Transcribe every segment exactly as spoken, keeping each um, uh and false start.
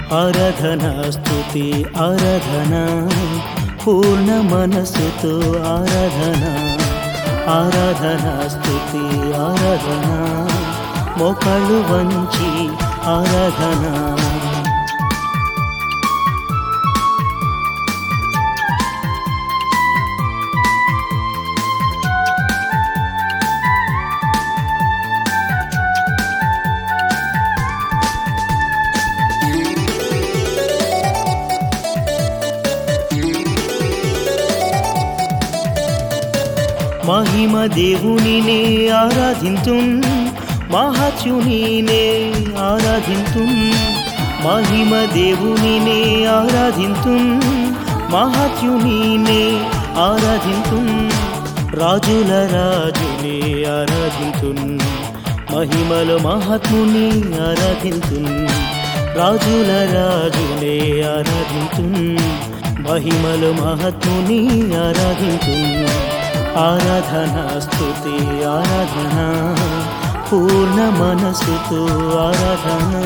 ఆరాధనా స్తుతి ఆరాధనా పూర్ణ మనసుతో ఆరాధనా ఆరాధనా స్తుతి ఆరాధనా మోకాళ్ళు వంచి ఆరాధనా మహిమ దేవునినే ఆరాధింతున్ మహాత్యునినే ఆరాధింతున్ మహిమ దేవునినే ఆరాధింతున్ మహాత్యునినే ఆరాధింతున్ రాజుల రాజునే ఆరాధింతున్ మహిమల మహాత్ముని ఆరాధింతున్ రాజుల రాజునే ఆరాధింతున్ మహిమల మహాత్ముని ఆరాధింతున్ ఆరాధనా స్తుతి ఆరాధనా పూర్ణ మనసుతో ఆరాధనా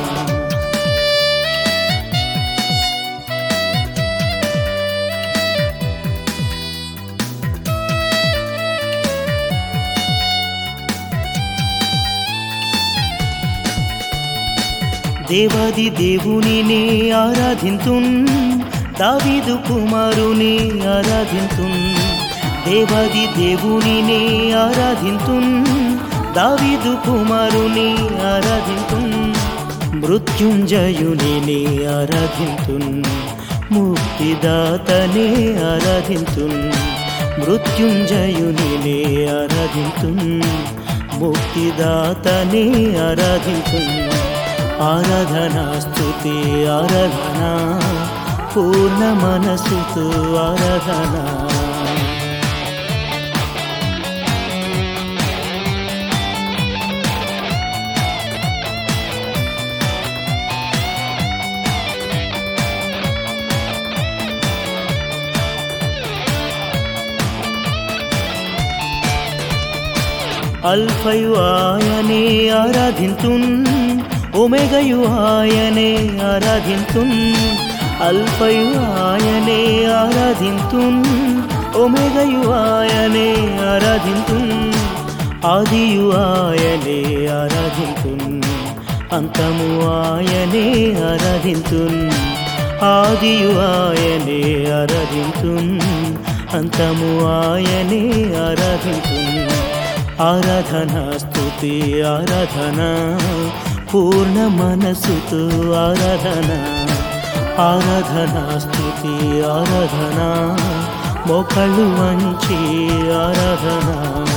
దేవాది దేవునినే ఆరాధింతున్ దావీదు కుమారుని ఆరాధింతున్ దేవాది దేవునినే ఆరాధింతున్ దావీదు కుమారుని ఆరాధింతున్ మృత్యుంజయునినే ఆరాధింతున్ ముక్తిదాతనే ఆరాధింతున్ మృత్యుంజయునినే ఆరాధింతున్ ముక్తిదాతనే ఆరాధింతున్ ఆరాధనా స్తుతి ఆరాధనా పూర్ణ మనసుతో ఆరాధనా అల్ఫయు ఆయనే ఆరాధింతున్ ఒమేగయు ఆయనే ఆరాధింతున్ అల్ఫయు ఆయనే ఆరాధింతున్ ఒమేగయు ఆయనే ఆరాధింతున్ ఆదియు ఆయనే ఆరాధింతున్ అంతము ఆయనే ఆరాధింతున్ ఆదియు ఆయనే ఆరాధింతున్ అంతము ఆయనే ఆరాధింతున్ ఆరాధనా స్తుతి ఆరాధనా పూర్ణ మనసుతో ఆరాధనా ఆరాధనా స్తుతి ఆరాధనా మోకాళ్ళు వంచి ఆరాధనా